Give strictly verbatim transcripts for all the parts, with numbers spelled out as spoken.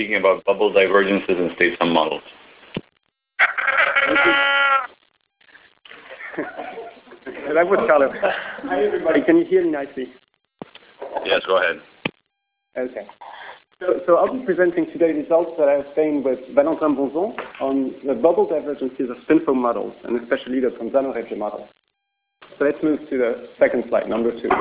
speaking about bubble divergences and state sum models. That would color. Hi everybody, can you hear me nicely? Yes, go ahead. Okay. So, so I'll be presenting today results that I obtained with Valentin Bonzon on the bubble divergences of spin foam models, and especially the Ponzano-Regge model. So let's move to the second slide, number two.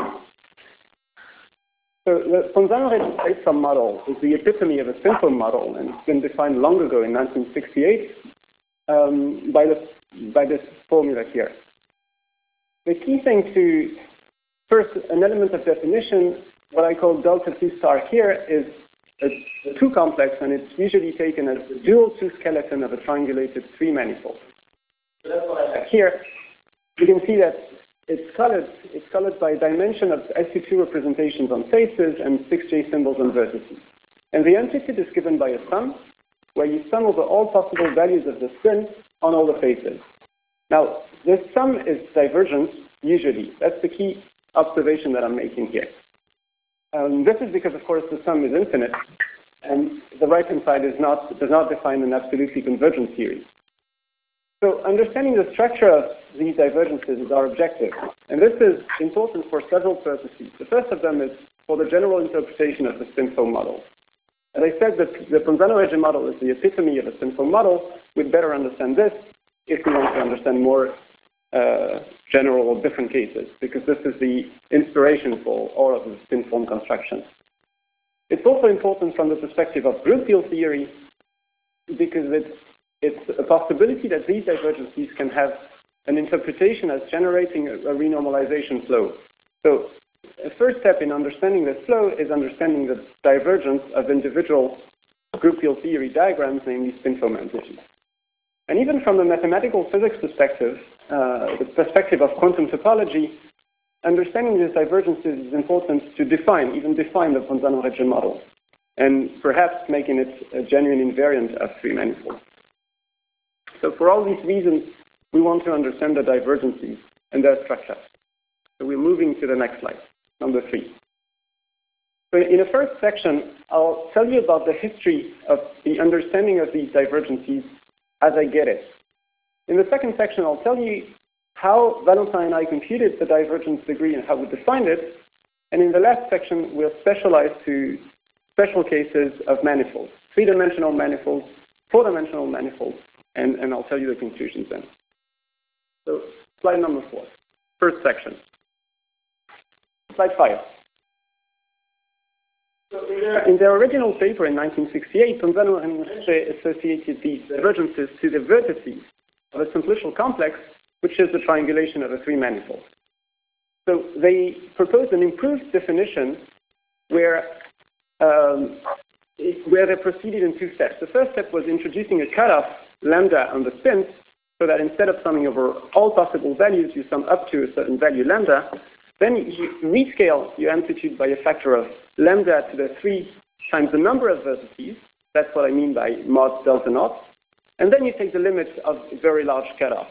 So the Ponzano-Regge state sum model is the epitome of a spin foam model, and it's been defined long ago in nineteen sixty-eight um, by, the, by this formula here. The key thing to, first, an element of definition, what I call delta two star here is a, a two complex, and it's usually taken as the dual two skeleton of a triangulated three manifold. So that's what I have here. You can see that it's colored, it's colored by a dimension of S U two representations on faces and six J symbols on vertices. And the amplitude is given by a sum, where you sum over all possible values of the spin on all the faces. Now, this sum is divergence, usually. That's the key observation that I'm making here. Um, this is because, of course, the sum is infinite, and the right-hand side is not, does not define an absolutely convergent series. So understanding the structure of these divergences is our objective. And this is important for several purposes. The first of them is for the general interpretation of the spin foam model. As I said, that the Ponzano-Regge model is the epitome of a spin foam model. We'd better understand this if we want to understand more uh, general or different cases, because this is the inspiration for all of the spin foam constructions. It's also important from the perspective of group field theory, because it's, it's a possibility that these divergences can have an interpretation as generating a, a renormalization flow. So the first step in understanding this flow is understanding the divergence of individual group field theory diagrams, namely spin foam amplitudes. And even from the mathematical physics perspective, uh, the perspective of quantum topology, understanding these divergences is important to define, even define the Ponzano-Regge model, and perhaps making it a genuine invariant of three manifolds. So for all these reasons, we want to understand the divergences and their structure. So we're moving to the next slide, number three. So in the first section, I'll tell you about the history of the understanding of these divergences as I get it. In the second section, I'll tell you how Valentin and I computed the divergence degree and how we defined it. And in the last section, we'll specialize to special cases of manifolds, three-dimensional manifolds, four-dimensional manifolds, and, and I'll tell you the conclusions then. So slide number four, first section. Slide five. So in, their, in their original paper in nineteen sixty-eight, Ponzano and Regge associated these divergences to the vertices of a simplicial complex, which is the triangulation of a three manifold. So they proposed an improved definition where, um, where they proceeded in two steps. The first step was introducing a cutoff lambda on the spins, so that instead of summing over all possible values, you sum up to a certain value lambda. Then you rescale your amplitude by a factor of lambda to the three times the number of vertices. That's what I mean by mod delta naught. And then you take the limit of a very large cutoff.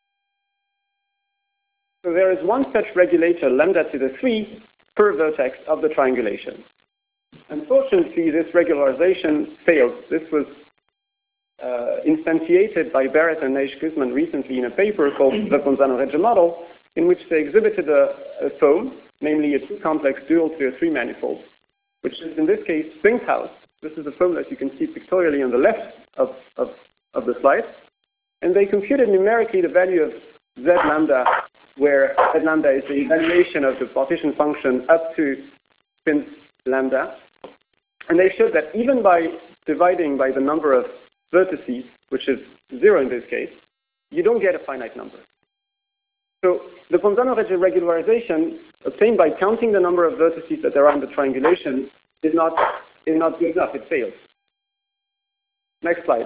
So there is one such regulator, lambda to the three, per vertex of the triangulation. Unfortunately, this regularization failed. This was uh, instantiated by Barrett and Naish-Guzman recently in a paper called the Ponzano-Regge model, in which they exhibited a, a foam, namely a two-complex dual to a three-manifold, which is in this case Springhouse. This is the foam that you can see pictorially on the left of, of, of the slide. And they computed numerically the value of Z lambda, where Z lambda is the evaluation of the partition function up to spin lambda. And they showed that even by dividing by the number of vertices, which is zero in this case, you don't get a finite number. So the Ponzano-Regge regularization obtained by counting the number of vertices that there are in the triangulation is not, is not good enough. It fails. Next slide.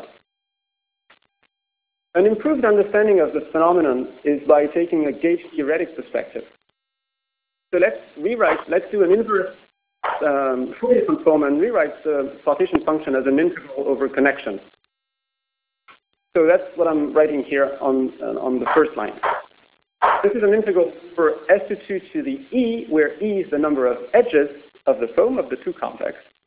An improved understanding of this phenomenon is by taking a gauge theoretic perspective. So let's rewrite, let's do an inverse um, Fourier transform and rewrite the partition function as an integral over connection. So that's what I'm writing here on, uh, on the first line. This is an integral for S two to the E, where E is the number of edges of the foam of the two complex.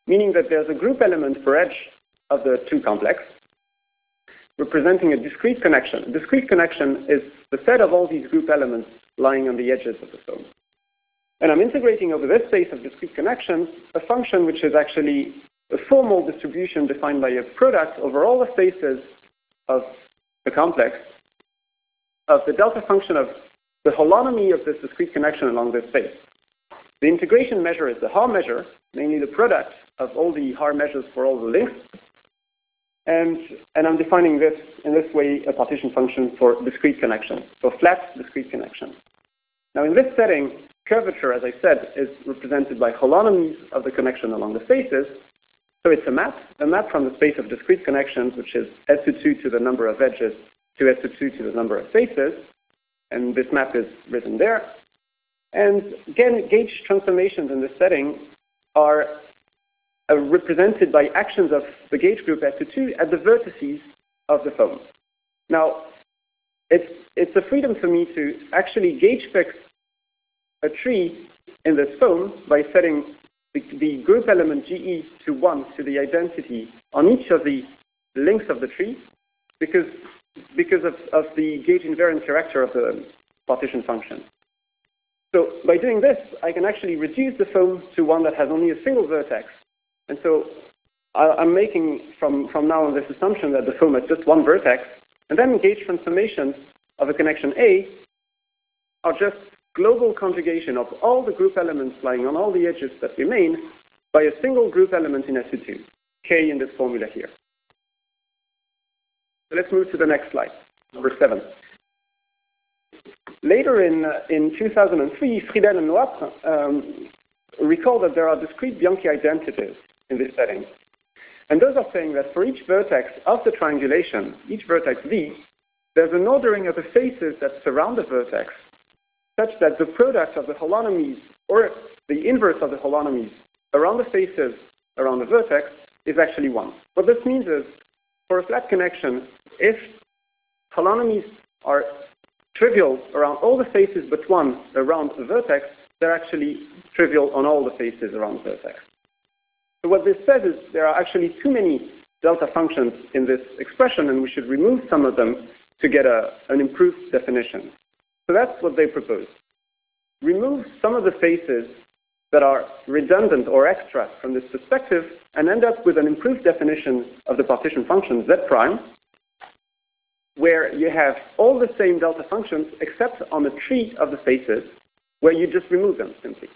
meaning that there's a group element per edge of the two complex, representing a discrete connection. A discrete connection is the set of all these group elements lying on the edges of the foam. And I'm integrating over this space of discrete connections a function which is actually a formal distribution defined by a product over all the faces of the complex of the delta function of the holonomy of this discrete connection along this space. The integration measure is the Haar measure, namely the product of all the Haar measures for all the links. And, and I'm defining this in this way a partition function for discrete connection, for flat discrete connection. Now in this setting, curvature, as I said, is represented by holonomies of the connection along the faces. So it's a map, a map from the space of discrete connections, which is S two two to the number of edges to S two two to the number of faces. And this map is written there. And again, gauge transformations in this setting are uh, represented by actions of the gauge group S two two at the vertices of the foam. Now, it's, it's a freedom for me to actually gauge fix a tree in this foam by setting the, the group element G E to one to the identity on each of the links of the tree, because, because of, of the gauge invariant character of the partition function. So by doing this, I can actually reduce the foam to one that has only a single vertex. And so I, I'm making from, from now on this assumption that the foam has just one vertex, and then gauge transformations of a connection A are just global conjugation of all the group elements lying on all the edges that remain by a single group element in S two two, K in this formula here. So let's move to the next slide, number seven. Later in, uh, in two thousand three, Friedel and Loatre um, recall that there are discrete Bianchi identities in this setting. And those are saying that for each vertex of the triangulation, each vertex V, there's an ordering of the faces that surround the vertex such that the product of the holonomies, or the inverse of the holonomies, around the faces around the vertex is actually one. What this means is, for a flat connection, if holonomies are trivial around all the faces but one around the vertex, they're actually trivial on all the faces around the vertex. So what this says is there are actually too many delta functions in this expression, and we should remove some of them to get a, an improved definition. So that's what they propose. Remove some of the faces that are redundant or extra from this perspective and end up with an improved definition of the partition function Z prime, where you have all the same delta functions except on the tree of the faces, where you just remove them simply.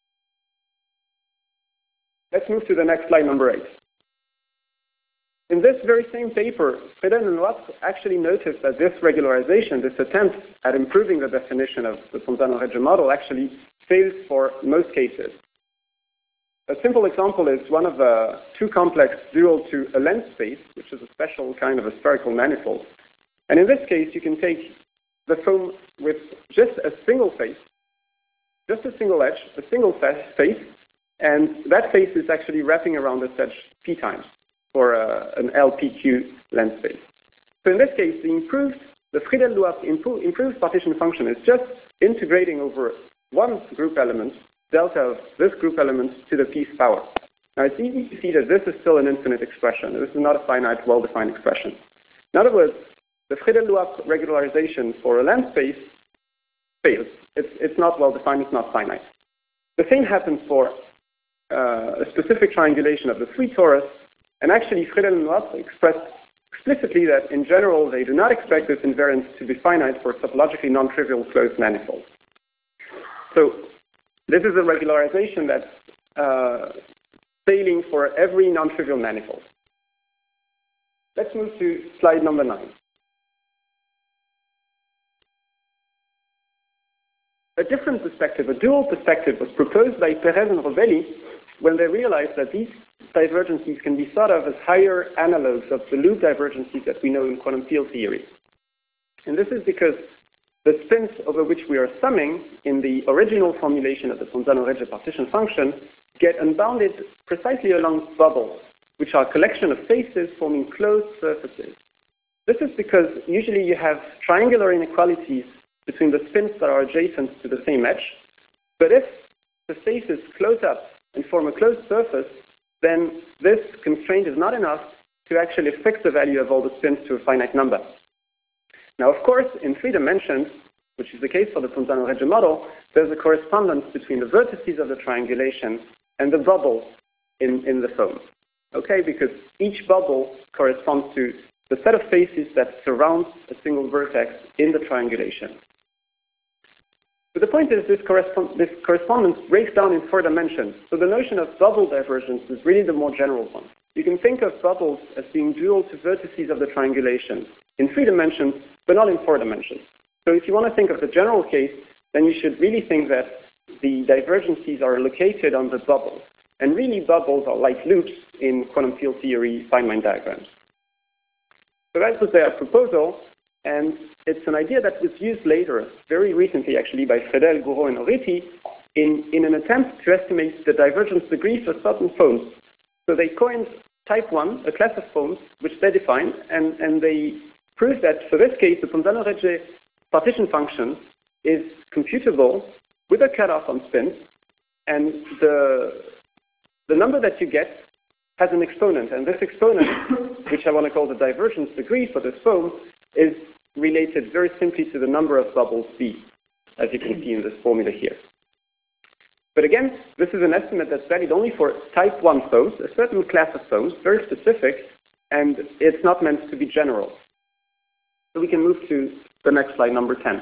Let's move to the next slide, number eight. In this very same paper, Friedel and Loatre actually noticed that this regularization, this attempt at improving the definition of the Ponzano-Regge model actually fails for most cases. A simple example is one of the two complex dual to a length space, which is a special kind of a spherical manifold. And in this case, you can take the foam with just a single face, just a single edge, a single face, and that face is actually wrapping around this edge p times for uh, an L P Q length space. So in this case, the improved, the Friedel-Loatre impo improved partition function is just integrating over one group element, delta of this group element, to the p's power. Now it's easy to see that this is still an infinite expression. This is not a finite, well-defined expression. In other words, the Friedel-Loatre regularization for a length space fails. It's, it's not well-defined, it's not finite. The same happens for uh, a specific triangulation of the three torus, and actually Friedel and Loatre expressed explicitly that in general they do not expect this invariance to be finite for topologically non-trivial closed manifolds. So this is a regularization that's uh, failing for every non-trivial manifold. Let's move to slide number nine. A different perspective, a dual perspective, was proposed by Perez and Rovelli when they realized that these divergencies can be thought of as higher analogs of the loop divergencies that we know in quantum field theory. And this is because the spins over which we are summing in the original formulation of the Ponzano-Regge partition function get unbounded precisely along bubbles, which are a collection of faces forming closed surfaces. This is because usually you have triangular inequalities between the spins that are adjacent to the same edge, but if the faces close up and form a closed surface, then this constraint is not enough to actually fix the value of all the spins to a finite number. Now, of course, in three dimensions, which is the case for the Fontana-Regge model, there's a correspondence between the vertices of the triangulation and the bubbles in, in the foam. Okay, because each bubble corresponds to the set of faces that surrounds a single vertex in the triangulation. But the point is this, correspond this correspondence breaks down in four dimensions. So the notion of bubble divergence is really the more general one. You can think of bubbles as being dual to vertices of the triangulation in three dimensions, but not in four dimensions. So if you want to think of the general case, then you should really think that the divergences are located on the bubbles. And really, bubbles are like loops in quantum field theory Feynman diagrams. So that was their proposal, and it's an idea that was used later, very recently actually, by Fredel, Gouraud, and Oretti in, in an attempt to estimate the divergence degree for certain foams. So they coined type one, a class of foams, which they defined, and, and they proved that for this case, the Fontana-Regge partition function is computable with a cutoff on spins, and the, the number that you get has an exponent, and this exponent, which I want to call the divergence degree for this foam, is related very simply to the number of bubbles B, as you can see in this formula here. But again, this is an estimate that's valid only for type one foams, a certain class of foams, very specific, and it's not meant to be general. So we can move to the next slide, number ten.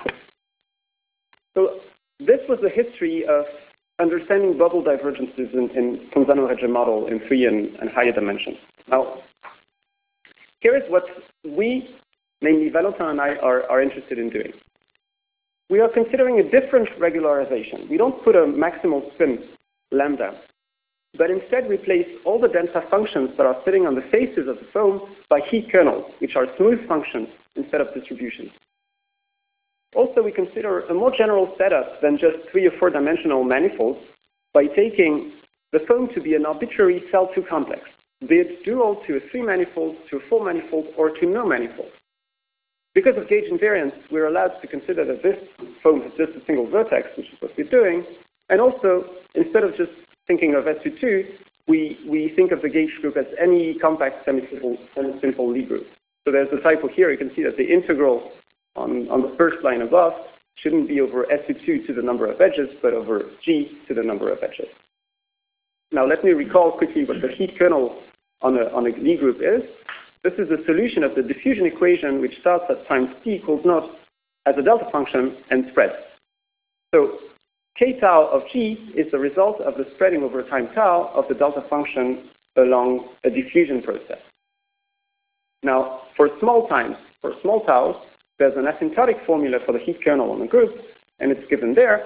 So this was the history of understanding bubble divergences in, in Fontana-Regge model in three and, and higher dimensions. Now, here is what we, namely Valentin and I, are, are interested in doing. We are considering a different regularization. We don't put a maximal spin lambda, but instead replace all the delta functions that are sitting on the faces of the foam by heat kernels, which are smooth functions instead of distributions. Also, we consider a more general setup than just three or four dimensional manifolds by taking the foam to be an arbitrary cell two complex, be it dual to a three manifold, to a four manifold, or to no manifold. Because of gauge invariance, we're allowed to consider that this foam is just a single vertex, which is what we're doing. And also, instead of just thinking of S U two, we, we think of the gauge group as any compact semi-simple semi-simple Lie group. So there's a typo here. You can see that the integral on, on the first line above shouldn't be over S U two to the number of edges, but over G to the number of edges. Now, let me recall quickly what the heat kernel on a, on a Lie group is. This is the solution of the diffusion equation, which starts at times t equals naught as a delta function and spreads. So k tau of G is the result of the spreading over time tau of the delta function along a diffusion process. Now, for small times, for small taus, there's an asymptotic formula for the heat kernel on the group, and it's given there.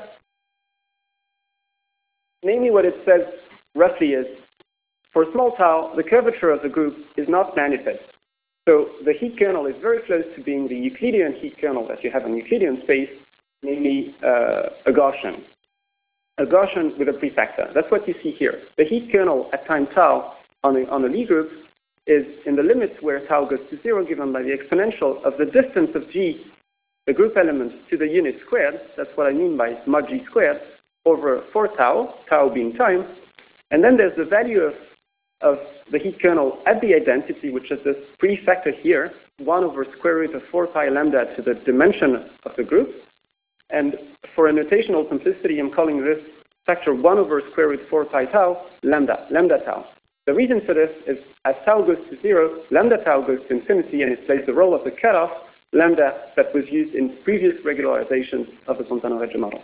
Namely, what it says roughly is, for small tau, the curvature of the group is not manifest. So the heat kernel is very close to being the Euclidean heat kernel that you have in Euclidean space, namely uh, a Gaussian. A Gaussian with a prefactor. That's what you see here. The heat kernel at time tau on a, on a Lie group is in the limits where tau goes to zero, given by the exponential of the distance of G, the group element, to the unit squared. That's what I mean by mod G squared, over four tau, tau being time. And then there's the value of, of the heat kernel at the identity, which is this prefactor here, one over square root of four pi lambda to the dimension of the group. And for a notational simplicity, I'm calling this factor one over square root four pi tau, lambda, lambda tau. The reason for this is as tau goes to zero, lambda tau goes to infinity, and it plays the role of the cutoff, lambda, that was used in previous regularizations of the Fontana-Regge model.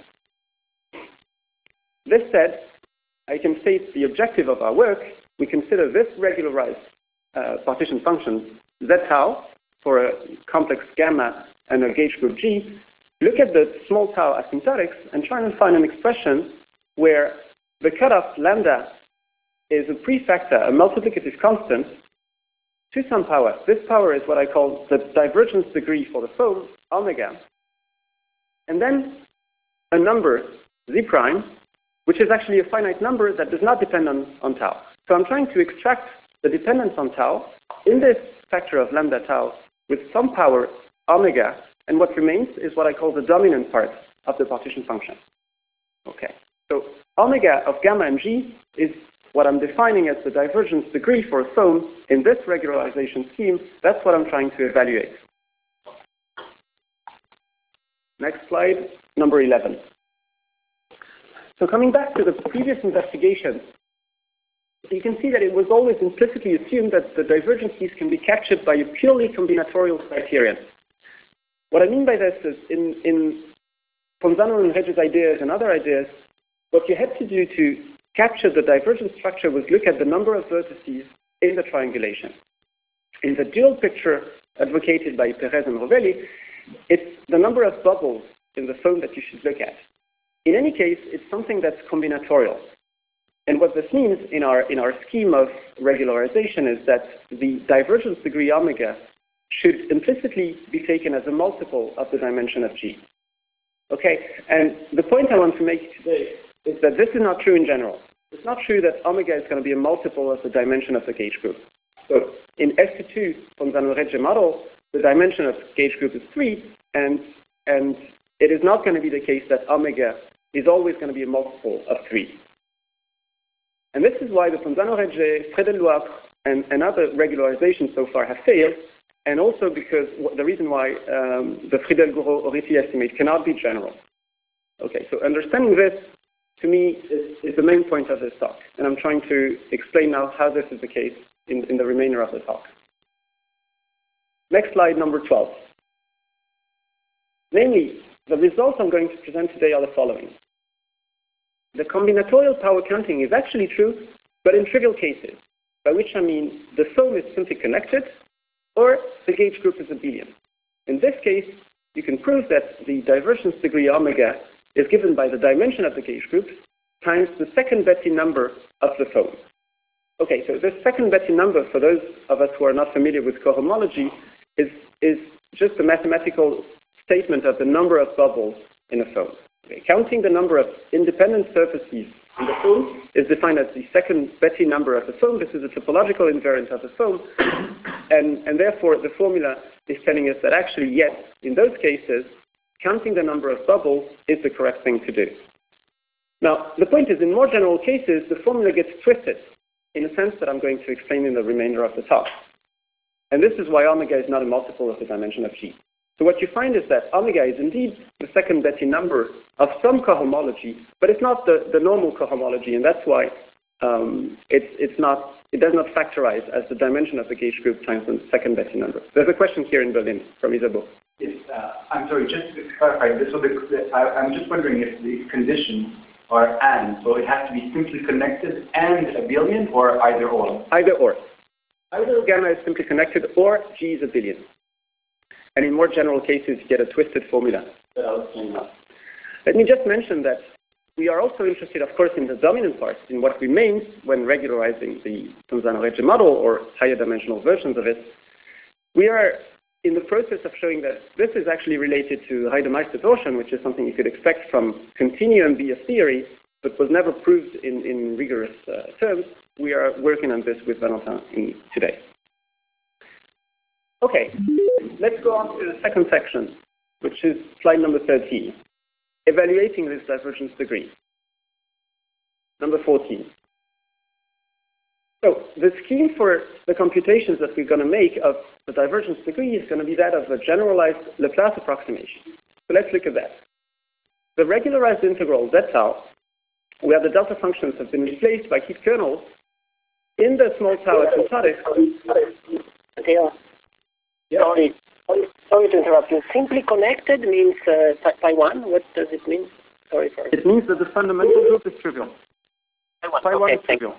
This said, I can state the objective of our work. We consider this regularized uh, partition function, z tau, for a complex gamma and a gauge group G. Look at the small tau asymptotics and try and find an expression where the cutoff lambda is a prefactor, a multiplicative constant, to some power. This power is what I call the divergence degree for the foam, omega. And then a number, z prime, which is actually a finite number that does not depend on, on tau. So I'm trying to extract the dependence on tau in this factor of lambda tau with some power, omega, and what remains is what I call the dominant part of the partition function. Okay, so omega of gamma and G is what I'm defining as the divergence degree for a foam in this regularization scheme, that's what I'm trying to evaluate. Next slide, number eleven. So coming back to the previous investigation, you can see that it was always implicitly assumed that the divergences can be captured by a purely combinatorial criterion. What I mean by this is in, in Ponzano and Regge's ideas and other ideas, what you had to do to capture the divergent structure was look at the number of vertices in the triangulation. In the dual picture advocated by Perez and Rovelli, it's the number of bubbles in the foam that you should look at. In any case, it's something that's combinatorial. And what this means in our, in our scheme of regularization is that the divergence degree omega should implicitly be taken as a multiple of the dimension of G. Okay, and the point I want to make today is that this is not true in general. It's not true that omega is going to be a multiple of the dimension of the gauge group. So in S two two Ponzano-Regge model, the dimension of gauge group is three, and, and it is not going to be the case that omega is always going to be a multiple of three. And this is why the Ponzano-Regge, Friedel-Loacre, and, and other regularizations so far have failed, and also because the reason why um, the Friedel-Gouraud-Oriti estimate cannot be general. Okay, so understanding this, to me, is, is the main point of this talk. And I'm trying to explain now how this is the case in, in the remainder of the talk. Next slide, number twelve. Namely, the results I'm going to present today are the following. The combinatorial power counting is actually true, but in trivial cases, by which I mean the foam is simply connected, or the gauge group is abelian. In this case, you can prove that the divergence degree omega is given by the dimension of the gauge group times the second Betti number of the foam. Okay, so this second Betti number, for those of us who are not familiar with cohomology, is, is just a mathematical statement of the number of bubbles in a foam. Okay, counting the number of independent surfaces in the foam is defined as the second Betti number of the foam. This is a topological invariant of the foam, and, and therefore the formula is telling us that actually, yes, in those cases, counting the number of bubbles is the correct thing to do. Now, the point is, in more general cases, the formula gets twisted in a sense that I'm going to explain in the remainder of the talk. And this is why omega is not a multiple of the dimension of G. So what you find is that omega is indeed the second Betti number of some cohomology, but it's not the, the normal cohomology, and that's why um, it's, it's not, it does not factorize as the dimension of the gauge group times the second Betti number. There's a question here in Berlin from Isabeau. Yes, uh, I'm sorry, just to clarify, this, so the, the, I, I'm just wondering if the conditions are and, so it has to be simply connected and abelian, or either or? Either or. Either gamma is simply connected, or G is abelian. And in more general cases, you get a twisted formula that I'll explain now. Let me just mention that we are also interested, of course, in the dominant part, in what remains when regularizing the Ponzano-Regge model or higher dimensional versions of it. We are in the process of showing that this is actually related to Reidemeister torsion, which is something you could expect from continuum B of theory, but was never proved in, in rigorous uh, terms. We are working on this with Valentin in, today. Okay, let's go on to the second section, which is slide number thirteen, evaluating this divergence degree. Number fourteen. So the scheme for the computations that we're going to make of the divergence degree is going to be that of a generalized Laplace approximation. So let's look at that. The regularized integral Z tau, where the delta functions have been replaced by heat kernels, in the small tau asymptotic. Okay. Sorry, sorry to interrupt you. Simply connected means uh, pi one. What does it mean? Sorry for it. It means that the fundamental group is trivial. Pi one, pi okay, one is trivial.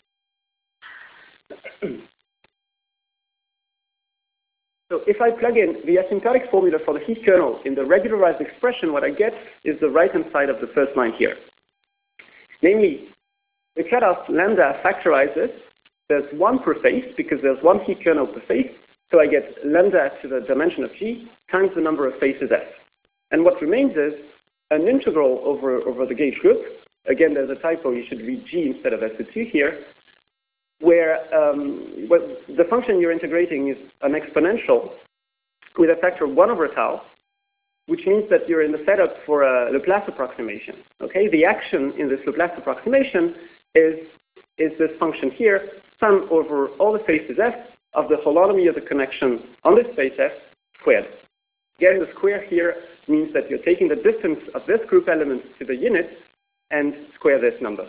So if I plug in the asymptotic formula for the heat kernel in the regularized expression, what I get is the right-hand side of the first line here. Namely, the cutoff lambda factorizes. There's one per phase because there's one heat kernel per phase. So I get lambda to the dimension of G times the number of phases S. And what remains is an integral over, over the gauge group. Again, there's a typo. You should read G instead of S two here, where um, what the function you're integrating is an exponential with a factor of one over tau, which means that you're in the setup for a Laplace approximation. Okay, the action in this Laplace approximation is is this function here, sum over all the faces f of the holonomy of the connection on this space f squared. Getting the square here means that you're taking the distance of this group element to the unit and square this number.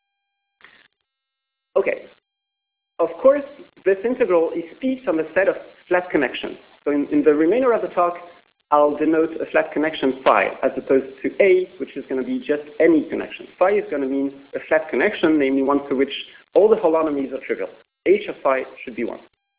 Okay. Of course, this integral is speaks on the set of flat connections. So in, in the remainder of the talk, I'll denote a flat connection phi, as opposed to A, which is going to be just any connection. Phi is going to mean a flat connection, namely one for which all the holonomies are trivial. H of phi should be one.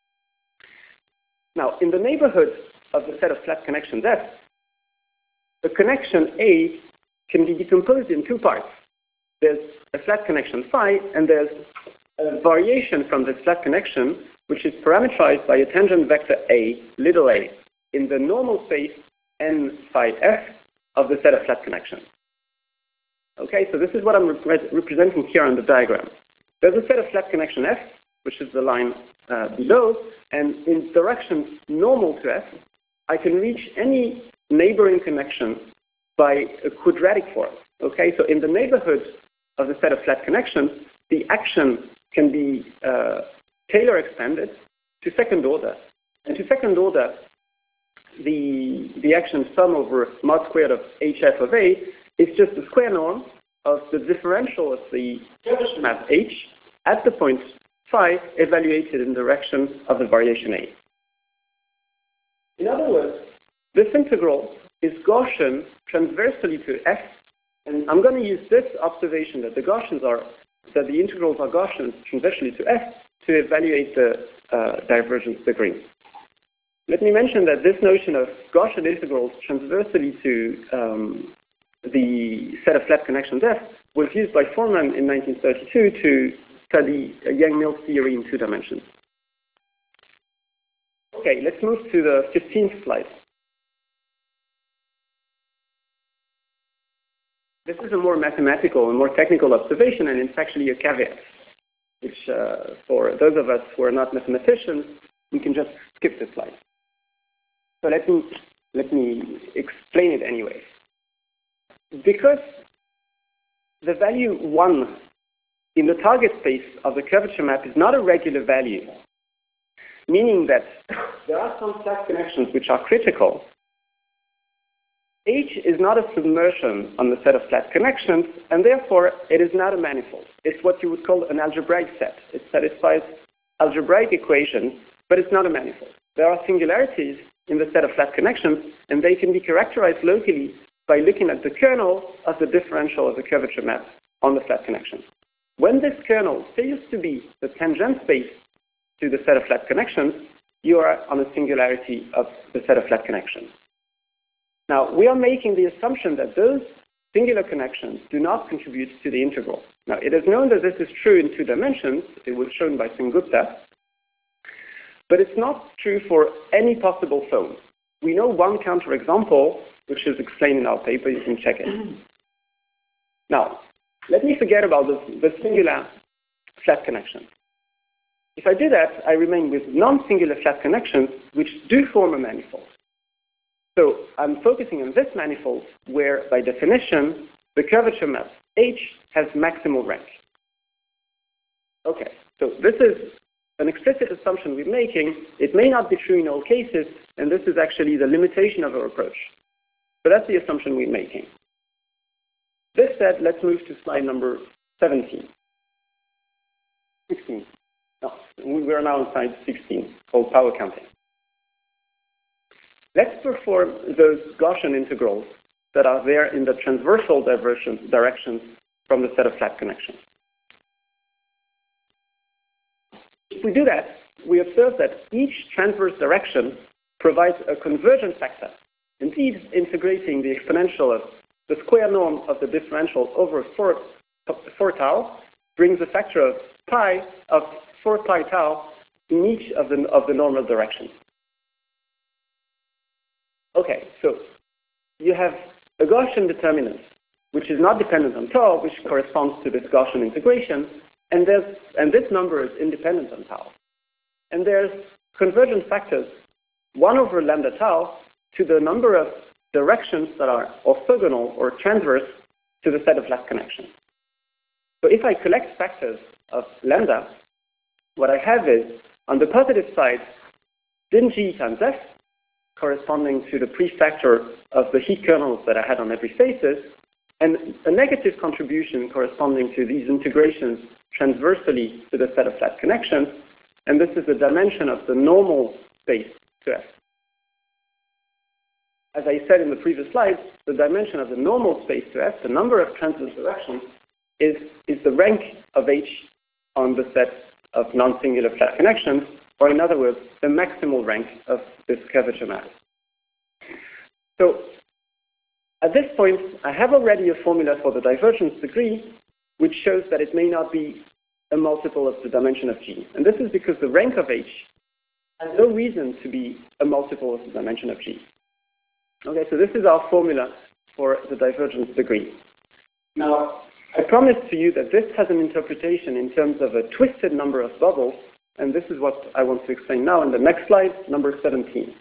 Now, in the neighborhood of the set of flat connections F, the connection A can be decomposed in two parts. There's a flat connection phi, and there's a variation from this flat connection, which is parameterized by a tangent vector A, little a, in the normal space n phi f of the set of flat connections. Okay, so this is what I'm rep representing here on the diagram. There's a set of flat connection f, which is the line uh, below, and in directions normal to f, I can reach any neighboring connection by a quadratic form. Okay, so in the neighborhood of the set of flat connections, the action can be uh, Taylor expanded to second order. And to second order, the, the action sum over mod squared of hf of A is just the square norm of the differential of the curvature map H at the point phi evaluated in the direction of the variation A. In other words, this integral is Gaussian transversely to f, and I'm going to use this observation that the Gaussians are, that the integrals are Gaussian transversely to f to evaluate the uh, divergence degree. Let me mention that this notion of Gaussian integrals transversely to um, the set of flat connections F was used by Foreman in nineteen thirty-two to study Yang-Mills theory in two dimensions. Okay, let's move to the fifteenth slide. This is a more mathematical and more technical observation, and it's actually a caveat, which uh, for those of us who are not mathematicians, we can just skip this slide. So let me, let me explain it anyway. Because the value one in the target space of the curvature map is not a regular value, meaning that there are some flat connections which are critical, H is not a submersion on the set of flat connections, and therefore it is not a manifold. It's what you would call an algebraic set. It satisfies algebraic equations, but it's not a manifold. There are singularities in the set of flat connections, and they can be characterized locally by looking at the kernel of the differential of the curvature map on the flat connection. When this kernel fails to be the tangent space to the set of flat connections, you are on a singularity of the set of flat connections. Now, we are making the assumption that those singular connections do not contribute to the integral. Now, it is known that this is true in two dimensions. It was shown by Sengupta. But it's not true for any possible phone. We know one counterexample, which is explained in our paper. You can check it. Now, let me forget about the, the singular flat connection. If I do that, I remain with non-singular flat connections, which do form a manifold. So I'm focusing on this manifold where, by definition, the curvature map H has maximal rank. Okay, so this is an explicit assumption we're making. It may not be true in all cases, and this is actually the limitation of our approach. But that's the assumption we're making. This said, let's move to slide number seventeen. sixteen. No, we are now on slide sixteen, called power counting. Let's perform those Gaussian integrals that are there in the transversal divergence directions from the set of flat connections. If we do that, we observe that each transverse direction provides a convergence factor. Indeed, integrating the exponential of the square norm of the differential over four, four tau brings a factor of pi of four pi tau in each of the, of the normal directions. Okay, so you have a Gaussian determinant, which is not dependent on tau, which corresponds to this Gaussian integration, and, there's, and this number is independent on tau. And there's convergence factors, one over lambda tau, to the number of directions that are orthogonal or transverse to the set of flat connections. So if I collect factors of lambda, what I have is, on the positive side, din G times F, corresponding to the prefactor of the heat kernels that I had on every faces, and a negative contribution corresponding to these integrations transversally to the set of flat connections, and this is the dimension of the normal space to F. As I said in the previous slide, the dimension of the normal space to F, the number of transverse directions, is, is the rank of H on the set of non-singular flat connections, or in other words, the maximal rank of this curvature map. So at this point, I have already a formula for the divergence degree, which shows that it may not be a multiple of the dimension of G. And this is because the rank of H has no reason to be a multiple of the dimension of G. Okay, so this is our formula for the divergence degree. Now, I promised to you that this has an interpretation in terms of a twisted number of bubbles, and this is what I want to explain now in the next slide, number seventeen.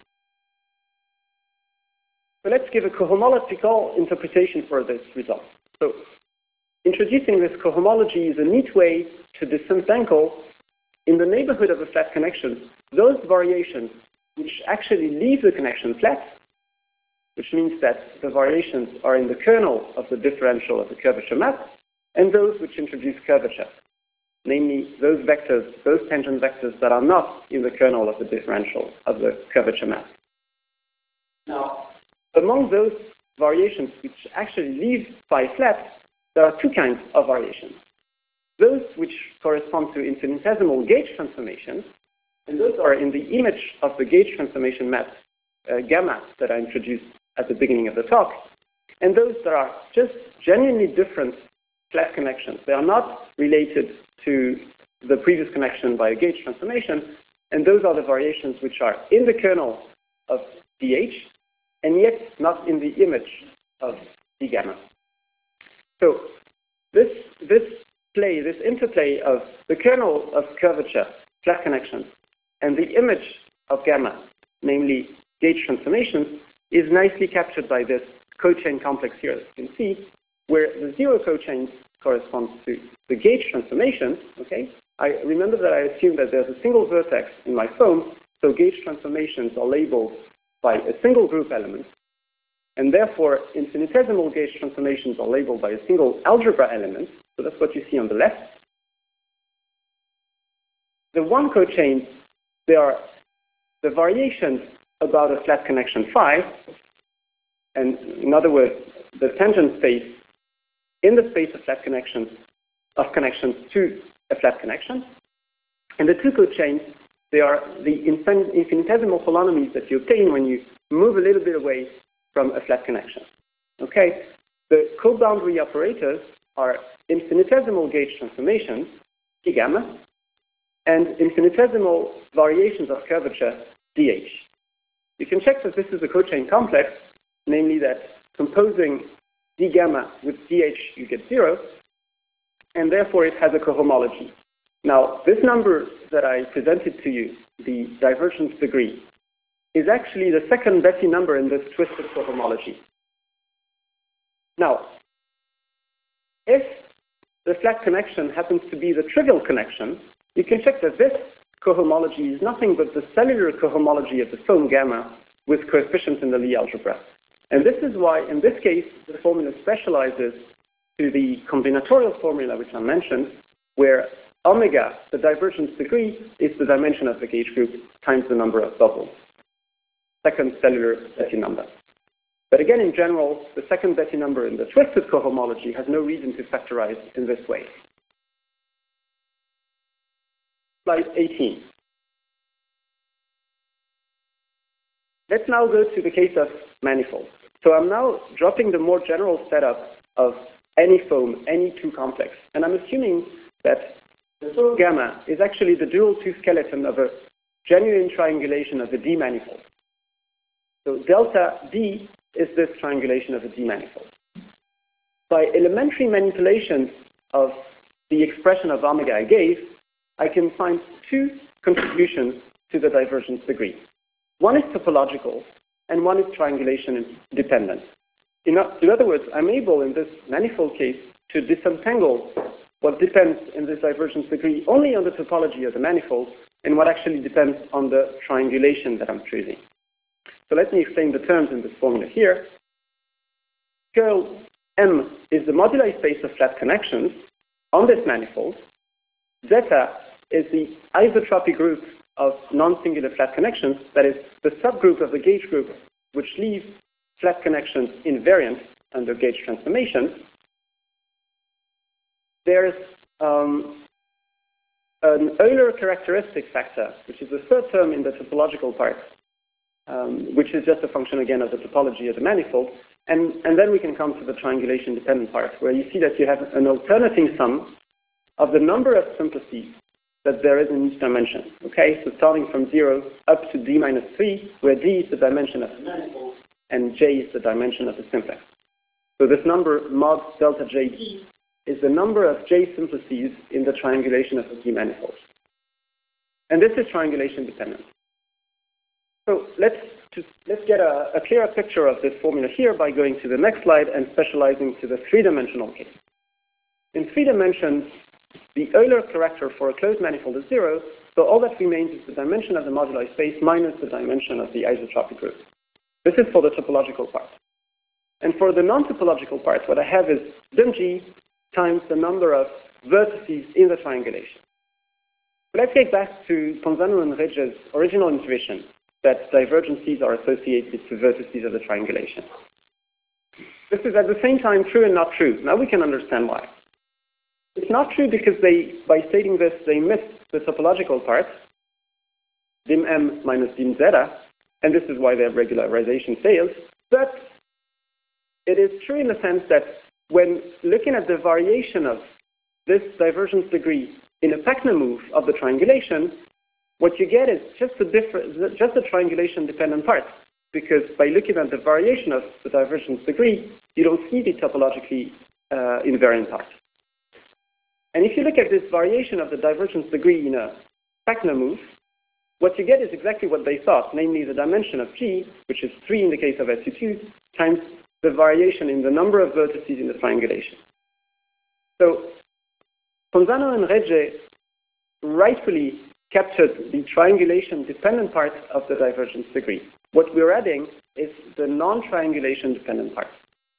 So let's give a cohomological interpretation for this result. So introducing this cohomology is a neat way to disentangle, in the neighborhood of a flat connection, those variations which actually leave the connection flat, which means that the variations are in the kernel of the differential of the curvature map, and those which introduce curvature, namely those vectors, those tangent vectors that are not in the kernel of the differential of the curvature map. Now, among those variations which actually leave phi flat, there are two kinds of variations. Those which correspond to infinitesimal gauge transformations, and those are in the image of the gauge transformation map uh, gamma that I introduced at the beginning of the talk, and those that are just genuinely different flat connections. They are not related to the previous connection by a gauge transformation, and those are the variations which are in the kernel of D H, and yet not in the image of D gamma. So this, this play, this interplay of the kernel of curvature, flat connections, and the image of gamma, namely gauge transformations, is nicely captured by this cochain complex here, as you can see, where the zero cochain corresponds to the gauge transformation. Okay, I remember that I assumed that there's a single vertex in my foam, so gauge transformations are labeled by a single group element, and therefore infinitesimal gauge transformations are labeled by a single algebra element. So that's what you see on the left. The one cochains, they are the variations about a flat connection phi, and in other words, the tangent space in the space of flat connections, of connections to a flat connection. And the two cochains, they are the infin infinitesimal holonomies that you obtain when you move a little bit away from a flat connection. Okay, the co-boundary operators are infinitesimal gauge transformations, D gamma, and infinitesimal variations of curvature, D H. You can check that this is a cochain complex, namely that composing D gamma with D H, you get zero, and therefore it has a cohomology. Now, this number that I presented to you, the divergence degree, is actually the second Betti number in this twisted cohomology. Now, if the flat connection happens to be the trivial connection, you can check that this cohomology is nothing but the cellular cohomology of the foam gamma with coefficients in the Lie algebra. And this is why, in this case, the formula specializes to the combinatorial formula which I mentioned, where omega, the divergence degree, is the dimension of the gauge group times the number of bubbles. Second cellular Betti number. But again, in general, the second Betti number in the twisted cohomology has no reason to factorize in this way. Slide eighteen. Let's now go to the case of manifolds. So I'm now dropping the more general setup of any foam, any two complex. And I'm assuming that the foam gamma is actually the dual two skeleton of a genuine triangulation of a D manifold. So delta D is this triangulation of a D manifold. By elementary manipulations of the expression of omega I gave, I can find two contributions to the divergence degree. One is topological, and one is triangulation dependent. In, in other words, I'm able in this manifold case to disentangle what depends in this divergence degree only on the topology of the manifold and what actually depends on the triangulation that I'm choosing. So let me explain the terms in this formula here. Curl M is the moduli space of flat connections on this manifold. Zeta is the isotropy group of non-singular flat connections, that is, the subgroup of the gauge group which leaves flat connections invariant under gauge transformations. There's um, an Euler characteristic factor, which is the third term in the topological part, um, which is just a function, again, of the topology of the manifold. And, and then we can come to the triangulation-dependent part, where you see that you have an alternating sum of the number of simplices that there is in each dimension. Okay, so starting from zero up to d minus three, where d is the dimension of the manifold and j is the dimension of the simplex. So this number, mod delta jd, is the number of j simplices in the triangulation of the D manifold. And this is triangulation dependent. So let's, just, let's get a, a clearer picture of this formula here by going to the next slide and specializing to the three-dimensional case. In three dimensions, the Euler character for a closed manifold is zero, so all that remains is the dimension of the moduli space minus the dimension of the isotropic group. This is for the topological part. And for the non-topological part, what I have is dim G times the number of vertices in the triangulation. Let's get back to Ponzano and Regge's original intuition that divergences are associated to vertices of the triangulation. This is at the same time true and not true. Now we can understand why. It's not true because they, by stating this, they missed the topological part, dim M minus dim zeta, and this is why their regularization fails. But it is true in the sense that when looking at the variation of this divergence degree in a Pachner move of the triangulation, what you get is just a different, just a triangulation-dependent part. Because by looking at the variation of the divergence degree, you don't see the topologically uh, invariant part. And if you look at this variation of the divergence degree in a Pachner move, what you get is exactly what they thought, namely the dimension of G, which is three in the case of S U two, times the variation in the number of vertices in the triangulation. So Ponzano and Regge rightfully captured the triangulation-dependent part of the divergence degree. What we're adding is the non-triangulation-dependent part.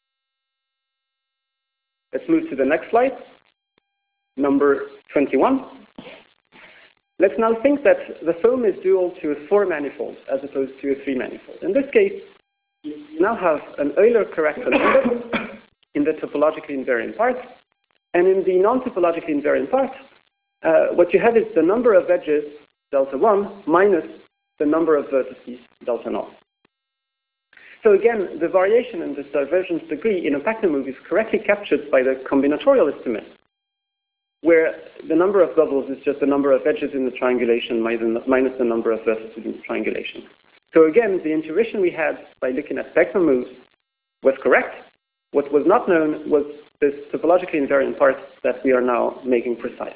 Let's move to the next slide, number twenty-one. Let's now think that the foam is dual to a four-manifold as opposed to a three-manifold. In this case, you now have an Euler character number in the topologically invariant part, and in the non-topologically invariant part, uh, what you have is the number of edges, delta one, minus the number of vertices, delta naught. So again, the variation in this divergence degree in a Pachner move is correctly captured by the combinatorial estimate, where the number of bubbles is just the number of edges in the triangulation minus the number of vertices in the triangulation. So again, the intuition we had by looking at Pachner moves was correct. What was not known was this topologically invariant part that we are now making precise.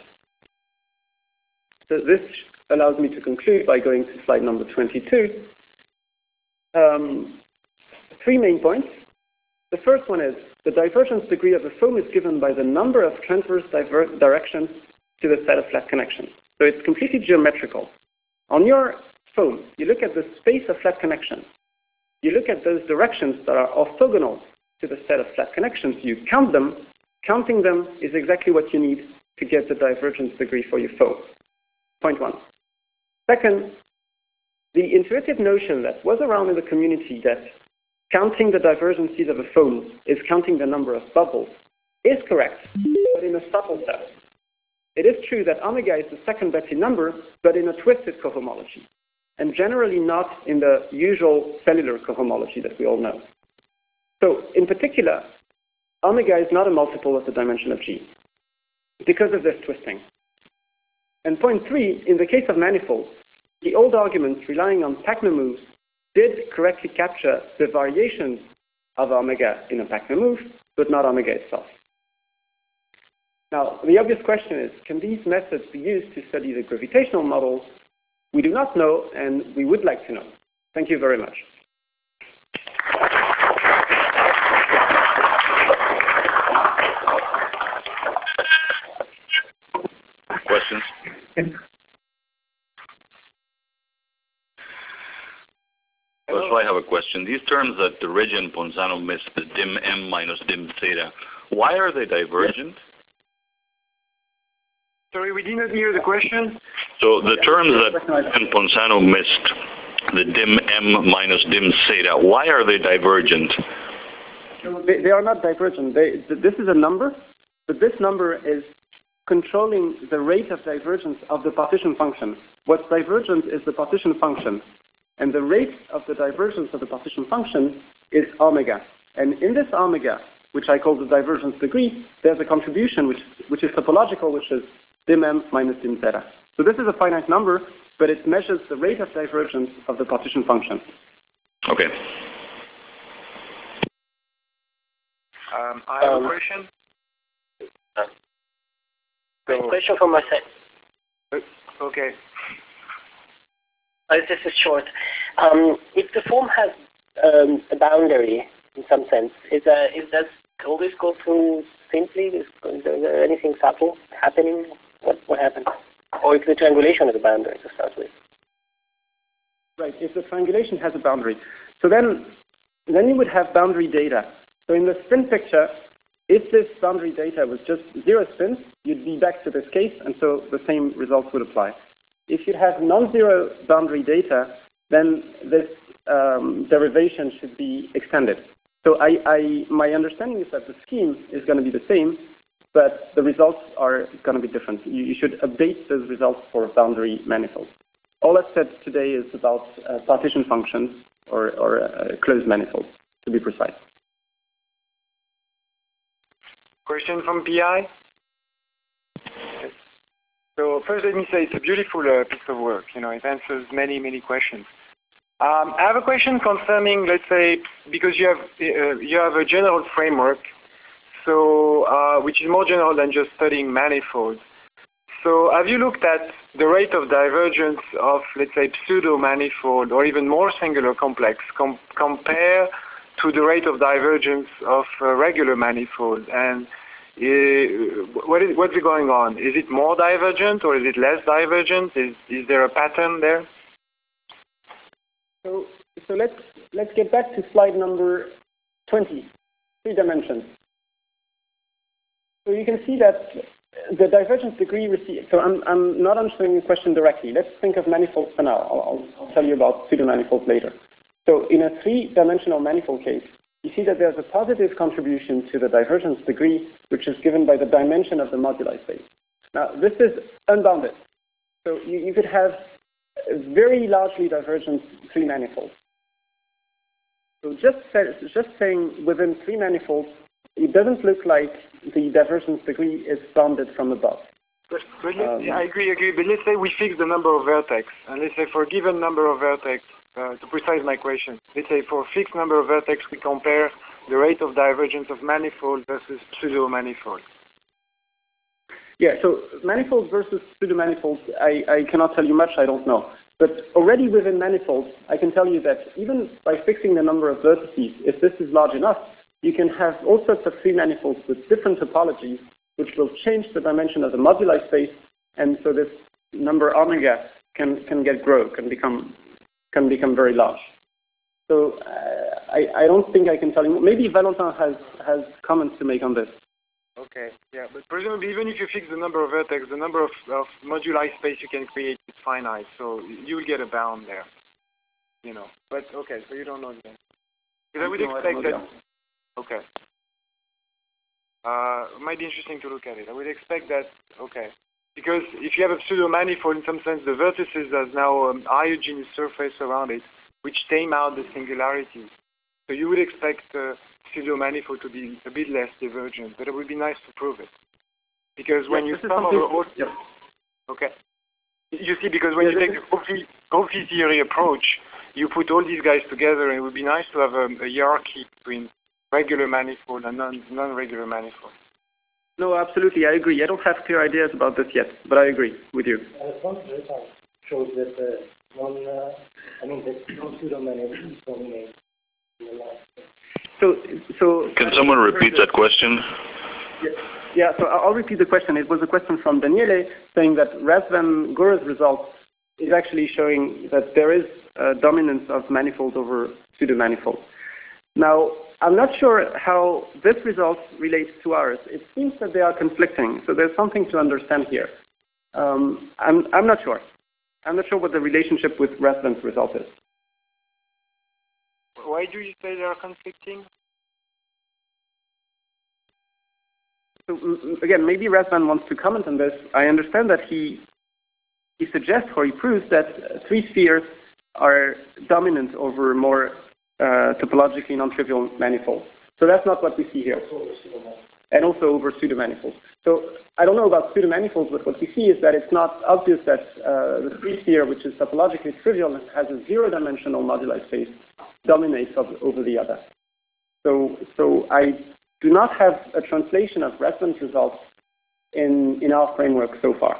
So this allows me to conclude by going to slide number twenty-two. Um, three main points. The first one is the divergence degree of the foam is given by the number of transverse directions to the set of flat connections. So it's completely geometrical. On your foam, you look at the space of flat connections. You look at those directions that are orthogonal to the set of flat connections. You count them. Counting them is exactly what you need to get the divergence degree for your foam. Point one. Second, the intuitive notion that was around in the community that counting the divergences of a foam is counting the number of bubbles is correct, but in a subtle sense. It is true that omega is the second Betti number, but in a twisted cohomology, and generally not in the usual cellular cohomology that we all know. So, in particular, omega is not a multiple of the dimension of G because of this twisting. And point three, in the case of manifolds, the old arguments relying on Pachner moves did correctly capture the variations of omega in a Pachner move, but not omega itself. Now, the obvious question is, can these methods be used to study the gravitational models? We do not know, and we would like to know. Thank you very much. Also, I have a question. These terms that the Regge and Ponzano missed, the dim m minus dim theta, why are they divergent? Sorry, we didn't hear the question. So the terms that Regge and Ponzano missed, the dim m minus dim theta, why are they divergent? So they, they are not divergent. They, this is a number, but this number is controlling the rate of divergence of the partition function. What's divergent is the partition function. And the rate of the divergence of the partition function is omega. And in this omega, which I call the divergence degree, there's a contribution which, which is topological, which is dim m minus dim theta. So this is a finite number, but it measures the rate of divergence of the partition function. Okay. Um, I have Um, a question. Great question from my side. Okay. Uh, this is short. Um, if the form has um, a boundary in some sense, is, uh, is that always go through simply? Is, is there anything subtle happening? What, what happens? Or if the triangulation has a boundary to start with? Right, if the triangulation has a boundary. So then, then you would have boundary data. So in the spin picture, if this boundary data was just zero spins, you'd be back to this case, and so the same results would apply. If you have non-zero boundary data, then this um, derivation should be extended. So I, I, my understanding is that the scheme is going to be the same, but the results are going to be different. You, you should update those results for boundary manifolds. All I've said today is about uh, partition functions or, or uh, closed manifolds, to be precise. Question from P I? So first let me say it's a beautiful uh, piece of work. You know, it answers many, many questions. Um, I have a question concerning, let's say, because you have, uh, you have a general framework, so uh, which is more general than just studying manifolds. So have you looked at the rate of divergence of, let's say, pseudo-manifold or even more singular complex com compare to the rate of divergence of uh, regular manifold? And uh, what is, what's going on? Is it more divergent or is it less divergent? Is, is there a pattern there? So, so let's, let's get back to slide number twenty, three dimensions. So you can see that the divergence degree received, so I'm, I'm not answering the question directly. Let's think of manifolds for now. I'll, I'll tell you about pseudo-manifolds later. So in a three-dimensional manifold case, you see that there's a positive contribution to the divergence degree, which is given by the dimension of the moduli space. Now, this is unbounded. So you, you could have very largely divergent three manifolds. So just, just saying within three manifolds, it doesn't look like the divergence degree is bounded from above. But, but let's, Um, yeah, I agree, I agree. But let's say we fix the number of vertex, and let's say for a given number of vertex, uh, to precise my question, let's say for a fixed number of vertex, we compare the rate of divergence of manifold versus pseudo-manifold. Yeah, so manifolds versus pseudo-manifolds, I, I cannot tell you much, I don't know. But already within manifolds, I can tell you that even by fixing the number of vertices, if this is large enough, you can have all sorts of free manifolds with different topologies, which will change the dimension of the moduli space, and so this number omega can, can get grow, can become, can become very large. So uh, I, I don't think I can tell you. Maybe Valentin has, has comments to make on this. Okay, yeah, but presumably even if you fix the number of vertex, the number of, of moduli space you can create is finite, so you will get a bound there, you know. But okay, so you don't know that. Because I would No, I expect don't that. know. Okay. Uh, it might be interesting to look at it. I would expect that. Okay. Because if you have a pseudo-manifold, in some sense, the vertices has now um, homogeneous surface around it, which tame out the singularities. So you would expect uh, pseudo-manifold to be a bit less divergent, but it would be nice to prove it. Because when Yeah, you this is sum over something- all... Yep. Okay. You see, because when Yeah, you this take the Cauchy, Cauchy theory approach, you put all these guys together, and it would be nice to have a, a hierarchy between regular manifold and non, non-regular manifold. No, absolutely, I agree. I don't have clear ideas about this yet, but I agree with you. Uh, one result shows that uh, non, uh, I mean, that non-pseudo-manifolds dominate in the last. So, so Can someone repeat that question? Yeah, Yeah, so I'll repeat the question. It was a question from Daniele saying that Razvan Goura's result is actually showing that there is a dominance of manifolds over pseudo-manifolds. Now, I'm not sure how this result relates to ours. It seems that they are conflicting, so there's something to understand here. Um, I'm, I'm not sure. I'm not sure what the relationship with Razvan's result is. Why do you say they are conflicting? So again, maybe Razvan wants to comment on this. I understand that he he suggests or he proves that three spheres are dominant over more uh, topologically non-trivial manifolds. So that's not what we see here. And also over pseudo-manifolds. So I don't know about pseudo-manifolds, but what we see is that it's not obvious that uh, the three sphere, which is topologically trivial and has a zero-dimensional moduli space, dominates of, over the other. So, so I do not have a translation of Razvan's results in, in our framework so far.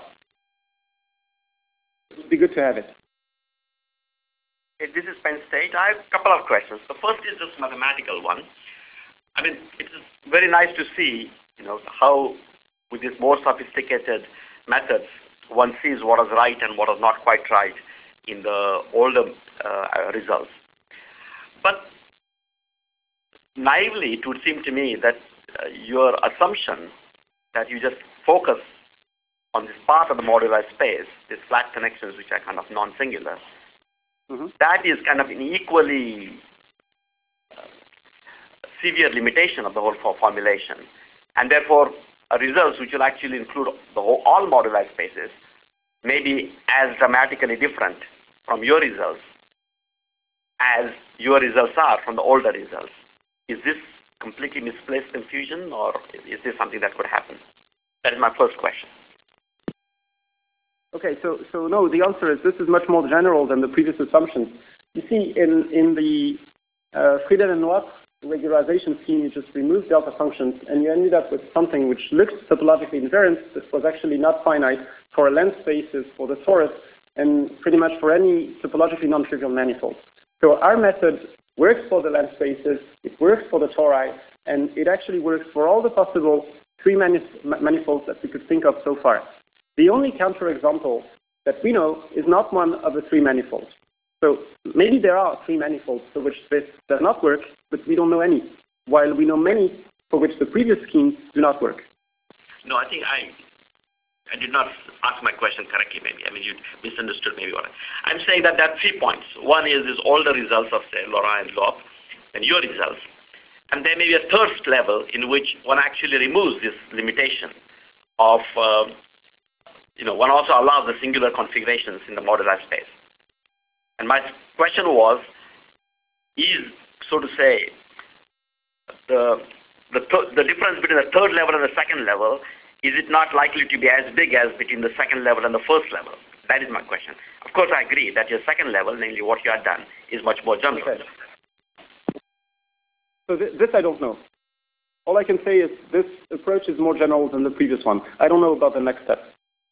It would be good to have it. Okay, this is Penn State. I have a couple of questions. The first is just mathematical one. I mean, it's very nice to see, you know, how with these more sophisticated methods, one sees what is right and what is not quite right in the older uh, results. But naively, it would seem to me that uh, your assumption that you just focus on this part of the moduli space, these flat connections which are kind of non-singular, mm-hmm. that is kind of an equally uh, severe limitation of the whole formulation. And therefore, uh, results which will actually include the whole, all moduli spaces may be as dramatically different from your results as your results are from the older results. Is this completely misplaced confusion, or is this something that could happen? That is my first question. Okay, so, so no, the answer is this is much more general than the previous assumptions. You see, in, in the uh, Friedel and Noire regularization scheme, you just removed delta functions, and you ended up with something which looks topologically invariant. This was actually not finite for a length spaces for the torus, and pretty much for any topologically non-trivial manifold. So our method works for the length spaces, it works for the tori, and it actually works for all the possible three manif manifolds that we could think of so far. The only counterexample that we know is not one of the three manifolds. So maybe there are three manifolds for which this does not work, but we don't know any, while we know many for which the previous schemes do not work. No, I think I I did not ask my question correctly, maybe. I mean, you misunderstood maybe what I, I'm saying that there are three points. One is, is all the results of, say, Laurent and Loeb, and your results. And there may be a third level in which one actually removes this limitation of, uh, you know, one also allows the singular configurations in the moduli space. And my question was, is, so to say, the, the, th the difference between the third level and the second level, is it not likely to be as big as between the second level and the first level? That is my question. Of course, I agree that your second level, namely what you have done, is much more general. Okay. So th this I don't know. All I can say is this approach is more general than the previous one. I don't know about the next step.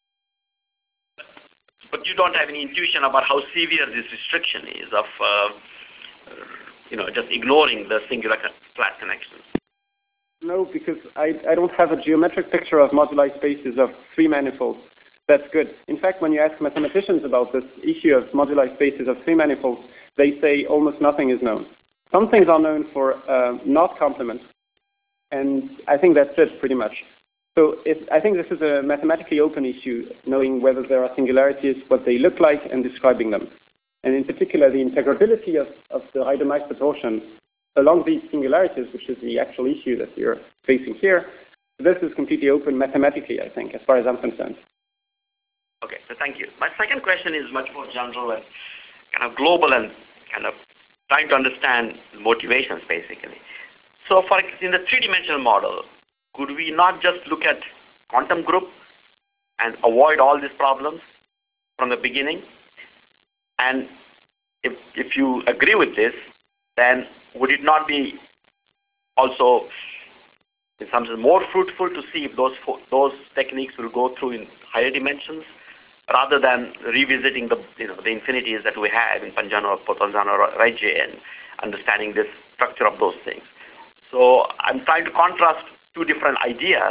But you don't have any intuition about how severe this restriction is of, uh, you know, just ignoring the singular flat connections. No, because I, I don't have a geometric picture of moduli spaces of three manifolds. That's good. In fact, when you ask mathematicians about this issue of moduli spaces of three manifolds, they say almost nothing is known. Some things are known for uh, not complement, and I think that's it pretty much. So if, I think this is a mathematically open issue, knowing whether there are singularities, what they look like, and describing them. And in particular, the integrability of, of the Reidemeister torsion along these singularities, which is the actual issue that you're facing here, this is completely open mathematically, I think, as far as I'm concerned. Okay, so thank you. My second question is much more general and kind of global and kind of trying to understand motivations, basically. So for in the three-dimensional model, could we not just look at quantum group and avoid all these problems from the beginning? And if, if you agree with this, then would it not be also, in some sense, more fruitful to see if those those techniques will go through in higher dimensions, rather than revisiting the you know the infinities that we have in Panjano, Potenzano, Regge, and understanding this structure of those things? So I'm trying to contrast two different ideas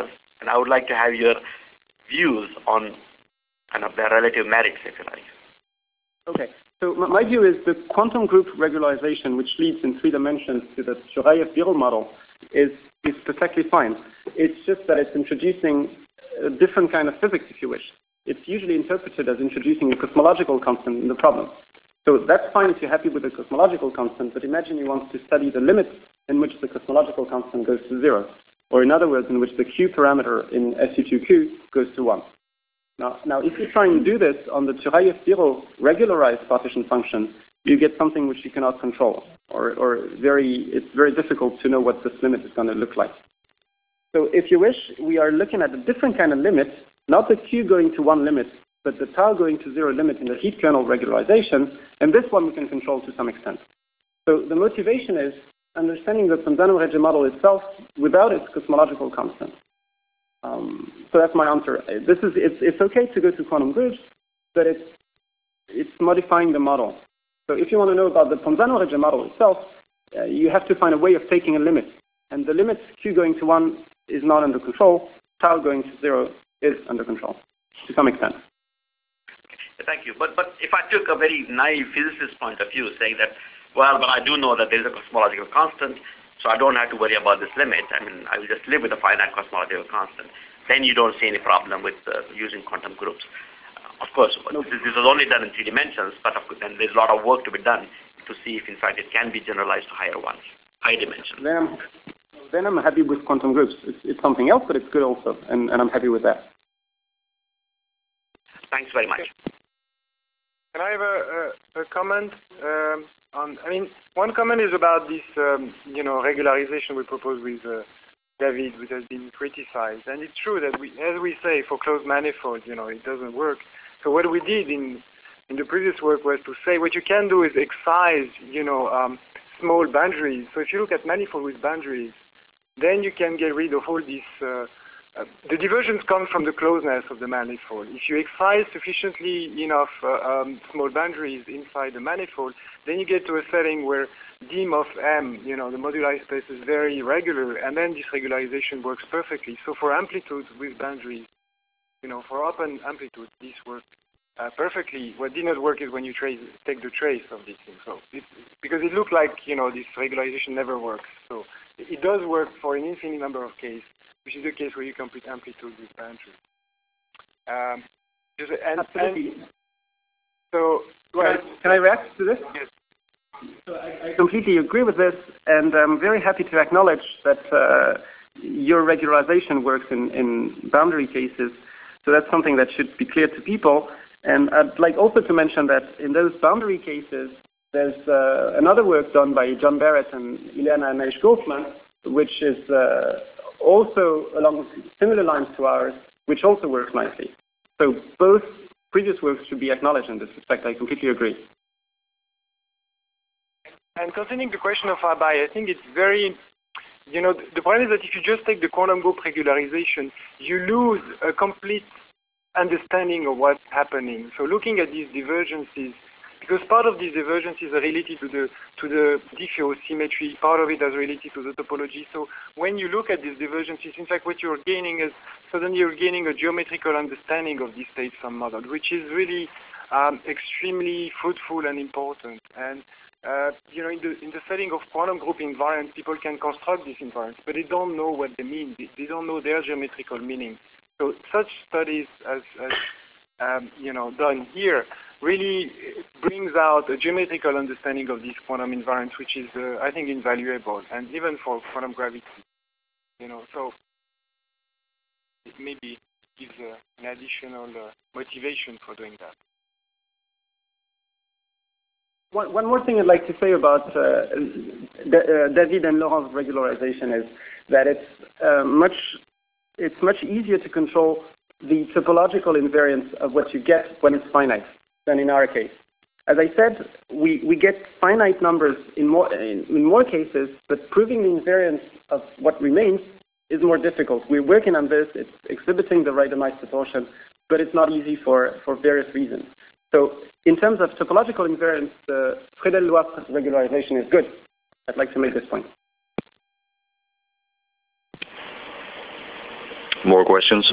And I would like to have your views on kind of the relative merits, if you like. Okay. So my view is the quantum group regularization, which leads in three dimensions to the Jurayev-Birol model, is, is perfectly fine. It's just that it's introducing a different kind of physics, if you wish. It's usually interpreted as introducing a cosmological constant in the problem. So that's fine if you're happy with the cosmological constant, but imagine you want to study the limit in which the cosmological constant goes to zero, or in other words, in which the Q parameter in S U two Q goes to one. Now, now, if you try and do this on the Jurayev-Birol regularized partition function, you get something which you cannot control, or, or very, it's very difficult to know what this limit is going to look like. So if you wish, we are looking at a different kind of limit, not the Q going to one limit, but the tau going to zero limit in the heat kernel regularization, and this one we can control to some extent. So the motivation is understanding the Ponzano-Regge model itself without its cosmological constant. Um, so that's my answer. This is it's it's okay to go to quantum groups, but it's it's modifying the model. So if you want to know about the Ponzano-Regge model itself, uh, you have to find a way of taking a limit, and the limit Q going to one is not under control. Tau going to zero is under control to some extent. Thank you. But but if I took a very naive physicist point of view, saying that, well, but I do know that there is a cosmological constant, so I don't have to worry about this limit. I mean, I will just live with a finite cosmological constant. Then you don't see any problem with uh, using quantum groups. Uh, of course, nope. this, this is only done in three dimensions, but of course, then there's a lot of work to be done to see if, in fact, it can be generalized to higher ones, high dimensions. Then I'm, then I'm happy with quantum groups. It's, it's something else, but it's good also, and, and I'm happy with that. Thanks very much. Can I have a, a, a comment um, on, I mean, one comment is about this, um, you know, regularization we proposed with uh, David, which has been criticized. And it's true that we, as we say, for closed manifolds, you know, it doesn't work. So what we did in, in the previous work was to say what you can do is excise, you know, um, small boundaries. So if you look at manifold with boundaries, then you can get rid of all these, uh, uh, the diversions come from the closeness of the manifold. If you excise sufficiently enough uh, um, small boundaries inside the manifold, then you get to a setting where dim of M, you know, the moduli space is very regular, and then this regularization works perfectly. So for amplitudes with boundaries, you know, for open amplitude, this works uh, perfectly. What did not work is when you trace, take the trace of this thing. So it, because it looked like, you know, this regularization never works. So it, it does work for an infinite number of cases, which is the case where you complete amplitude with boundaries. Um, just, and, Absolutely. And so, well, can I react to this? Yes. So I, I completely agree with this, and I'm very happy to acknowledge that uh, your regularization works in, in boundary cases. So that's something that should be clear to people. And I'd like also to mention that in those boundary cases, there's uh, another work done by John Barrett and Ileana Neish-Goldman, which is uh, also along similar lines to ours, which also works nicely. So both previous works should be acknowledged in this respect. I completely agree. And concerning the question of Abai, I think it's very, you know, the problem is that if you just take the quantum group regularization, you lose a complete understanding of what's happening. So looking at these divergences, because part of these divergences are related to the to the diffuse symmetry, part of it is related to the topology. So when you look at these divergences, in fact, what you're gaining is suddenly you're gaining a geometrical understanding of this state sum model, which is really um, extremely fruitful and important. And Uh, you know, in the in the setting of quantum group invariants, people can construct these invariants, but they don't know what they mean. They, they don't know their geometrical meaning. So such studies as, as um, you know, done here really brings out a geometrical understanding of these quantum invariants, which is, uh, I think, invaluable, and even for quantum gravity. You know, so it maybe gives uh, an additional uh, motivation for doing that. One, one more thing I'd like to say about uh, D- uh, David and Laurent's regularization is that it's uh, much it's much easier to control the topological invariance of what you get when it's finite than in our case. As I said, we, we get finite numbers in more in, in more cases, but proving the invariance of what remains is more difficult. We're working on this. It's exhibiting the randomized proportion, but it's not easy for, for various reasons. So in terms of topological invariance, the Friedel-Loistre regularization is good. I'd like to make this point. More questions?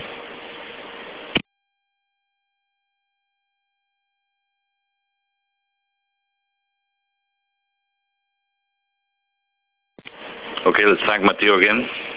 Okay, let's thank Matteo again.